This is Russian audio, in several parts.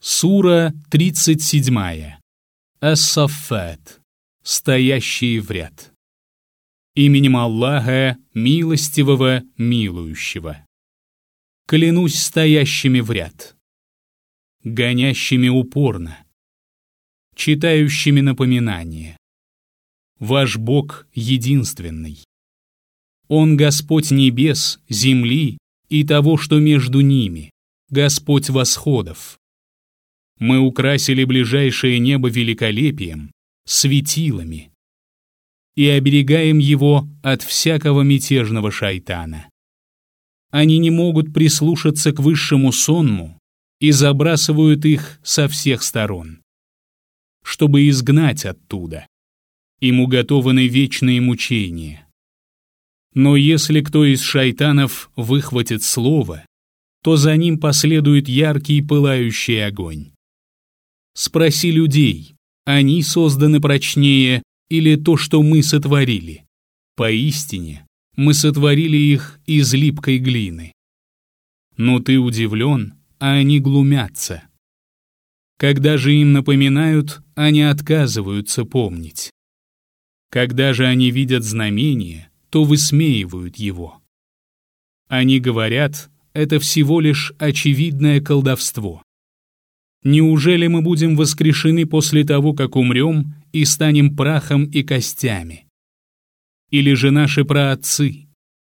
Сура 37. Ас-Саффат. Стоящие в ряд. Именем Аллаха, милостивого, милующего. Клянусь стоящими в ряд, гонящими упорно, читающими напоминания. Ваш Бог единственный. Он Господь небес, земли и того, что между ними, Господь восходов. Мы украсили ближайшее небо великолепием, светилами, и оберегаем его от всякого мятежного шайтана. Они не могут прислушаться к высшему сонму и забрасывают их со всех сторон, чтобы изгнать оттуда. Им уготованы вечные мучения. Но если кто из шайтанов выхватит слово, то за ним последует яркий пылающий огонь. Спроси людей, они созданы прочнее или то, что мы сотворили? Поистине, мы сотворили их из липкой глины. Но ты удивлен, а они глумятся. Когда же им напоминают, они отказываются помнить. Когда же они видят знамение, то высмеивают его. Они говорят, это всего лишь очевидное колдовство. Неужели мы будем воскрешены после того, как умрем, и станем прахом и костями? Или же наши праотцы?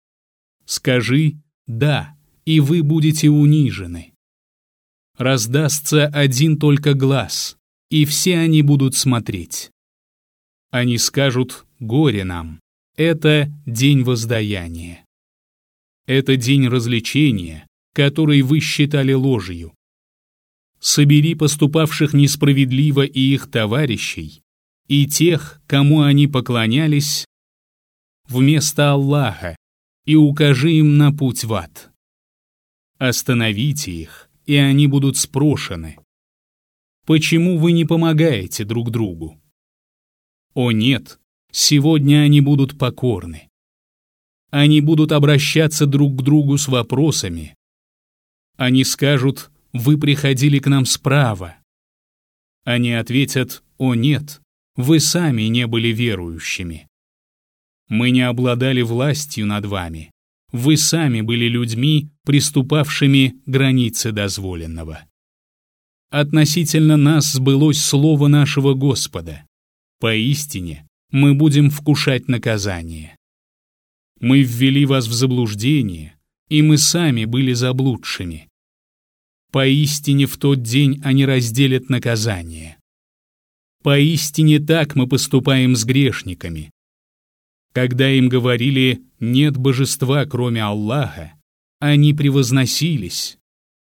Скажи «да», и вы будете унижены. Раздастся один только глаз, и все они будут смотреть. Они скажут «горе нам». Это день воздаяния. Это день развлечения, который вы считали ложью. Собери поступавших несправедливо и их товарищей, и тех, кому они поклонялись, вместо Аллаха, и укажи им на путь в ад. Остановите их, и они будут спрошены. Почему вы не помогаете друг другу? О нет, сегодня они будут покорны. Они будут обращаться друг к другу с вопросами. Они скажут: «Вы приходили к нам справа». Они ответят: «О нет, вы сами не были верующими. Мы не обладали властью над вами. Вы сами были людьми, приступавшими границы дозволенного. Относительно нас сбылось слово нашего Господа. Поистине, мы будем вкушать наказание. Мы ввели вас в заблуждение, и мы сами были заблудшими. Поистине в тот день они разделят наказание. Поистине так мы поступаем с грешниками. Когда им говорили «нет божества, кроме Аллаха», они превозносились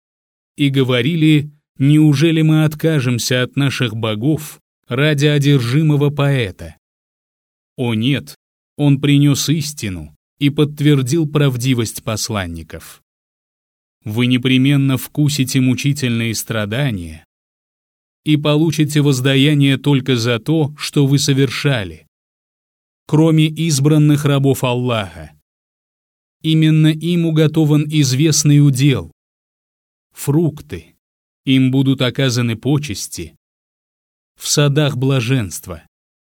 и говорили: «Неужели мы откажемся от наших богов ради одержимого поэта?» О нет, он принес истину и подтвердил правдивость посланников. Вы непременно вкусите мучительные страдания и получите воздаяние только за то, что вы совершали, кроме избранных рабов Аллаха. Именно им уготован известный удел. Фрукты, им будут оказаны почести в садах блаженства.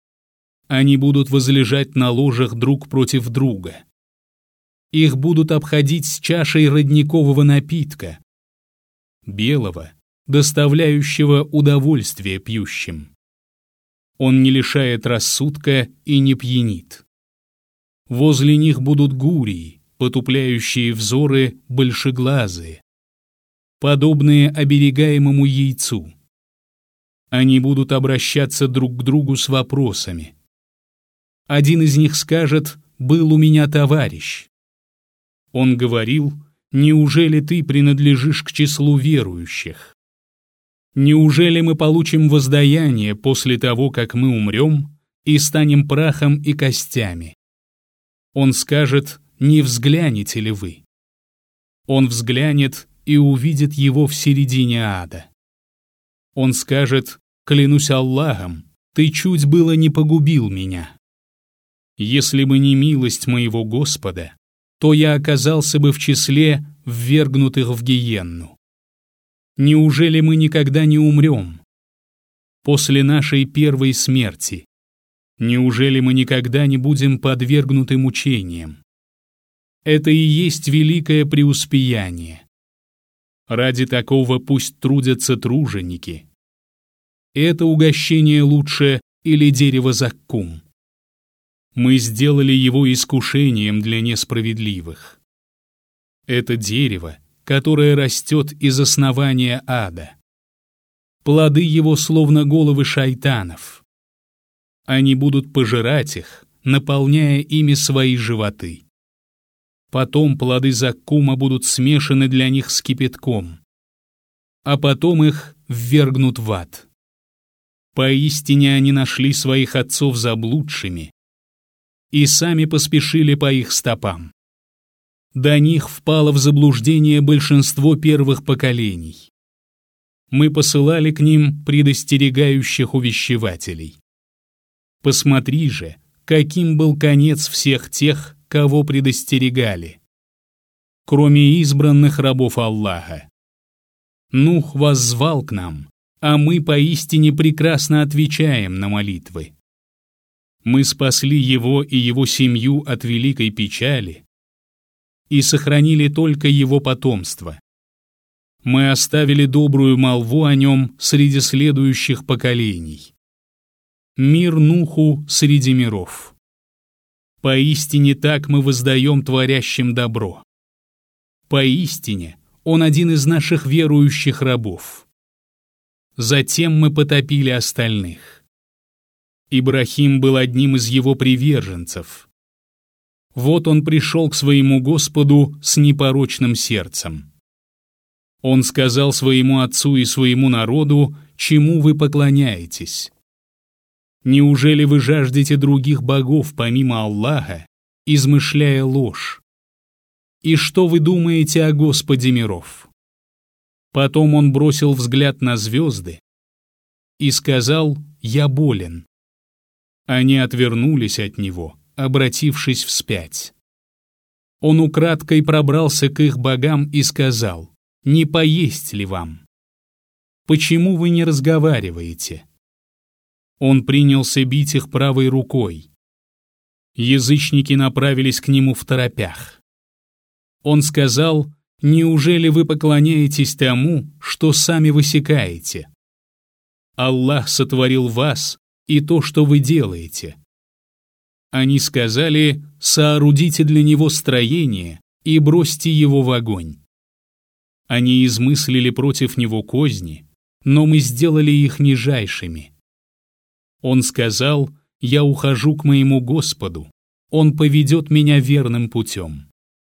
Они будут возлежать на ложах друг против друга. Их будут обходить с чашей родникового напитка, белого, доставляющего удовольствие пьющим. Он не лишает рассудка и не пьянит. Возле них будут гурии, потупляющие взоры большеглазые, подобные оберегаемому яйцу. Они будут обращаться друг к другу с вопросами. Один из них скажет: «Был у меня товарищ». Он говорил: «Неужели ты принадлежишь к числу верующих? Неужели мы получим воздаяние после того, как мы умрем и станем прахом и костями?» Он скажет: «Не взглянете ли вы?» Он взглянет и увидит его в середине ада. Он скажет: «Клянусь Аллахом, ты чуть было не погубил меня. Если бы не милость моего Господа, то я оказался бы в числе ввергнутых в гиенну». Неужели мы никогда не умрем? После нашей первой смерти, неужели мы никогда не будем подвергнуты мучениям? Это и есть великое преуспеяние. Ради такого пусть трудятся труженики. Это угощение лучше или дерево заккум. Мы сделали его искушением для несправедливых. Это дерево, которое растет из основания ада. Плоды его словно головы шайтанов. Они будут пожирать их, наполняя ими свои животы. Потом плоды заккума будут смешаны для них с кипятком, а потом их ввергнут в ад. Поистине они нашли своих отцов заблудшими и сами поспешили по их стопам. До них впало в заблуждение большинство первых поколений. Мы посылали к ним предостерегающих увещевателей. Посмотри же, каким был конец всех тех, кого предостерегали, кроме избранных рабов Аллаха. Нух воззвал к нам, а мы поистине прекрасно отвечаем на молитвы. Мы спасли его и его семью от великой печали и сохранили только его потомство. Мы оставили добрую молву о нем среди следующих поколений. Мир Нуху среди миров. Поистине так мы воздаем творящим добро. Поистине он один из наших верующих рабов. Затем мы потопили остальных. Ибрахим был одним из его приверженцев. Вот он пришел к своему Господу с непорочным сердцем. Он сказал своему отцу и своему народу, чему вы поклоняетесь. Неужели вы жаждете других богов помимо Аллаха, измышляя ложь? И что вы думаете о Господе миров? Потом он бросил взгляд на звезды и сказал: «Я болен». Они отвернулись от него, обратившись вспять. Он украдкой пробрался к их богам и сказал: «Не поесть ли вам? Почему вы не разговариваете?» Он принялся бить их правой рукой. Язычники направились к нему второпях. Он сказал: «Неужели вы поклоняетесь тому, что сами высекаете? Аллах сотворил вас и то, что вы делаете». Они сказали: «Соорудите для него строение и бросьте его в огонь». Они измыслили против него козни, но мы сделали их нижайшими. Он сказал: «Я ухожу к моему Господу, Он поведет меня верным путем».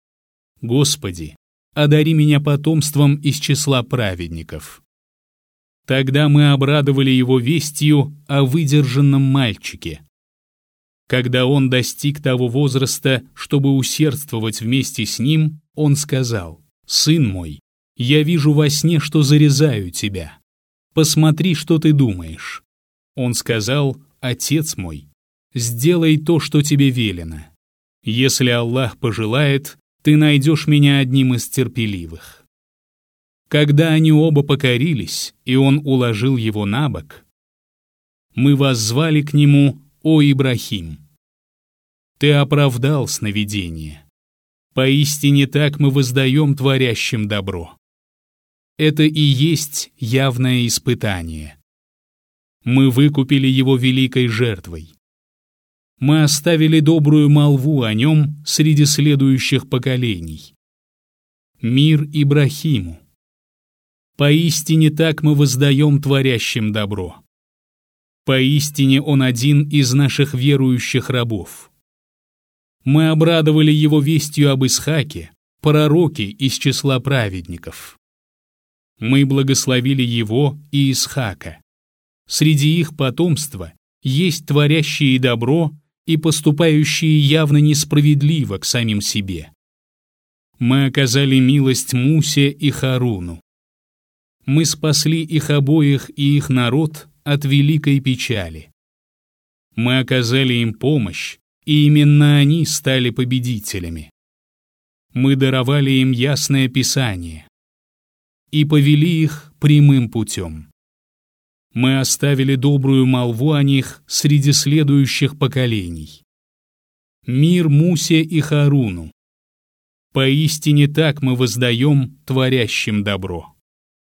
Господи, одари меня потомством из числа праведников. Тогда мы обрадовали его вестью о выдержанном мальчике. Когда он достиг того возраста, чтобы усердствовать вместе с ним, он сказал: «Сын мой, я вижу во сне, что зарезаю тебя. Посмотри, что ты думаешь». Он сказал: «Отец мой, сделай то, что тебе велено. Если Аллах пожелает, ты найдешь меня одним из терпеливых». Когда они оба покорились, и он уложил его на бок, мы воззвали к нему: «О Ибрахим, ты оправдал сновидение. Поистине так мы воздаем творящим добро». Это и есть явное испытание. Мы выкупили его великой жертвой. Мы оставили добрую молву о нем среди следующих поколений. Мир Ибрахиму. Поистине так мы воздаем творящим добро. Поистине он один из наших верующих рабов. Мы обрадовали его вестью об Исхаке, пророке из числа праведников. Мы благословили его и Исхака. Среди их потомства есть творящие добро и поступающие явно несправедливо к самим себе. Мы оказали милость Мусе и Харуну. Мы спасли их обоих и их народ от великой печали. Мы оказали им помощь, и именно они стали победителями. Мы даровали им ясное Писание. и повели их прямым путем. Мы оставили добрую молву о них среди следующих поколений. Мир Мусе и Харуну. Поистине так мы воздаем творящим добро.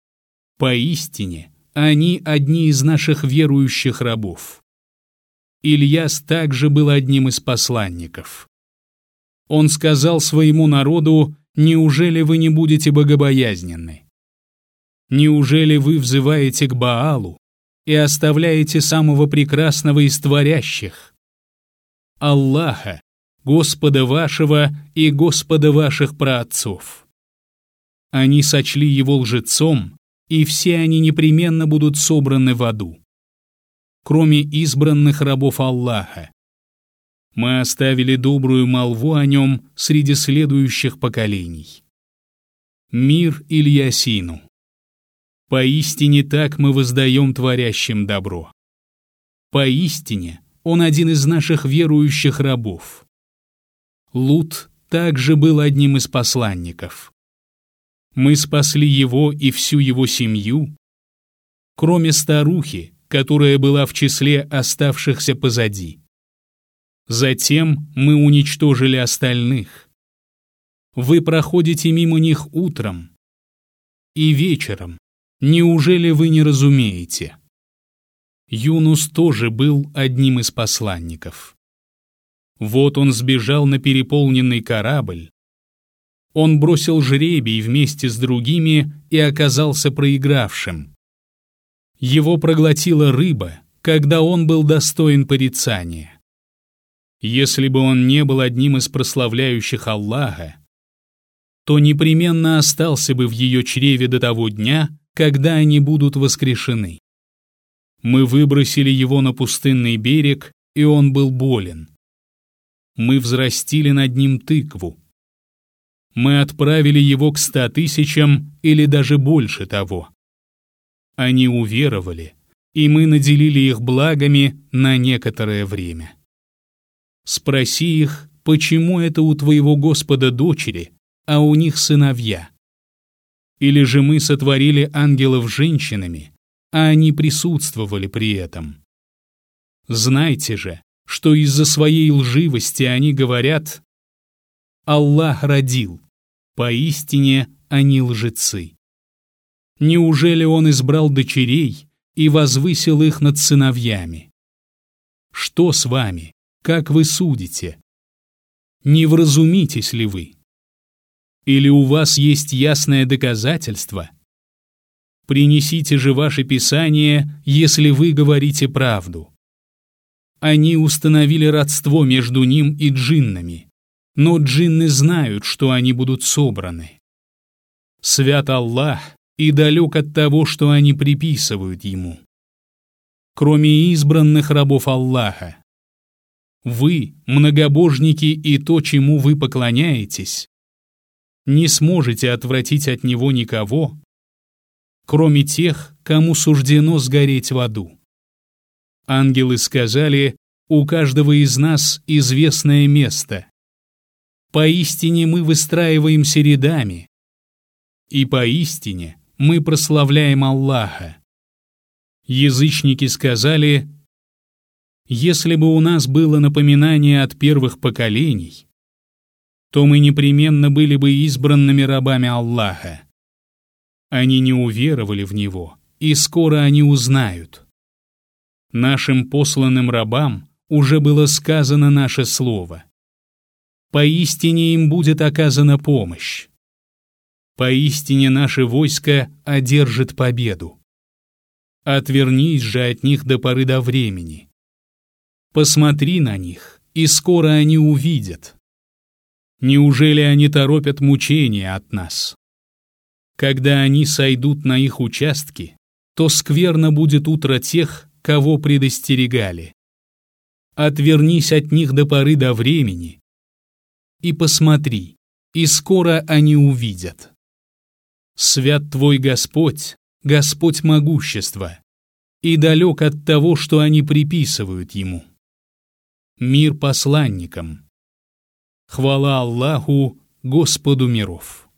Поистине они одни из наших верующих рабов. Ильяс также был одним из посланников. Он сказал своему народу: «Неужели вы не будете богобоязненны? Неужели вы взываете к Баалу и оставляете самого прекрасного из творящих, Аллаха, Господа вашего и Господа ваших праотцов? Они сочли его лжецом, и все они непременно будут собраны в аду, кроме избранных рабов Аллаха. Мы оставили добрую молву о нем среди следующих поколений. Мир Ильясину. Поистине так мы воздаем творящим добро. Поистине он один из наших верующих рабов. Лут также был одним из посланников. Мы спасли его и всю его семью, кроме старухи, которая была в числе оставшихся позади. Затем мы уничтожили остальных. Вы проходите мимо них утром и вечером. Неужели вы не разумеете? Юнус тоже был одним из посланников. Вот он сбежал на переполненный корабль. Он бросил жребий вместе с другими и оказался проигравшим. Его проглотила рыба, когда он был достоин порицания. Если бы он не был одним из прославляющих Аллаха, то непременно остался бы в ее чреве до того дня, когда они будут воскрешены. Мы выбросили его на пустынный берег, и он был болен. Мы взрастили над ним тыкву. Мы отправили его к 100 000 или даже больше того. Они уверовали, и мы наделили их благами на некоторое время. Спроси их, почему это у твоего Господа дочери, а у них сыновья? Или же мы сотворили ангелов женщинами, а они присутствовали при этом? Знайте же, что из-за своей лживости они говорят: Аллах родил, поистине они лжецы. Неужели он избрал дочерей и возвысил их над сыновьями? Что с вами, как вы судите? Не вразумитесь ли вы? Или у вас есть ясное доказательство? Принесите же ваше писание, если вы говорите правду. Они установили родство между ним и джиннами, но джинны знают, что они будут собраны. Свят Аллах и далек от того, что они приписывают ему. Кроме избранных рабов Аллаха, вы, многобожники, и то, чему вы поклоняетесь, не сможете отвратить от него никого, кроме тех, кому суждено сгореть в аду. Ангелы сказали: у каждого из нас известное место. Поистине мы выстраиваемся рядами, и поистине мы прославляем Аллаха. Язычники сказали: если бы у нас было напоминание от первых поколений, то мы непременно были бы избранными рабами Аллаха. Они не уверовали в Него, и скоро они узнают. Нашим посланным рабам уже было сказано наше слово. Поистине им будет оказана помощь. Поистине наше войско одержит победу. Отвернись же от них до поры до времени. Посмотри на них, и скоро они увидят. Неужели они торопят мучения от нас? Когда они сойдут на их участки, то скверно будет утро тех, кого предостерегали. Отвернись от них до поры до времени и посмотри, и скоро они увидят. Свят твой Господь, Господь могущества, и далек от того, что они приписывают Ему. Мир посланникам. Хвала Аллаху, Господу миров.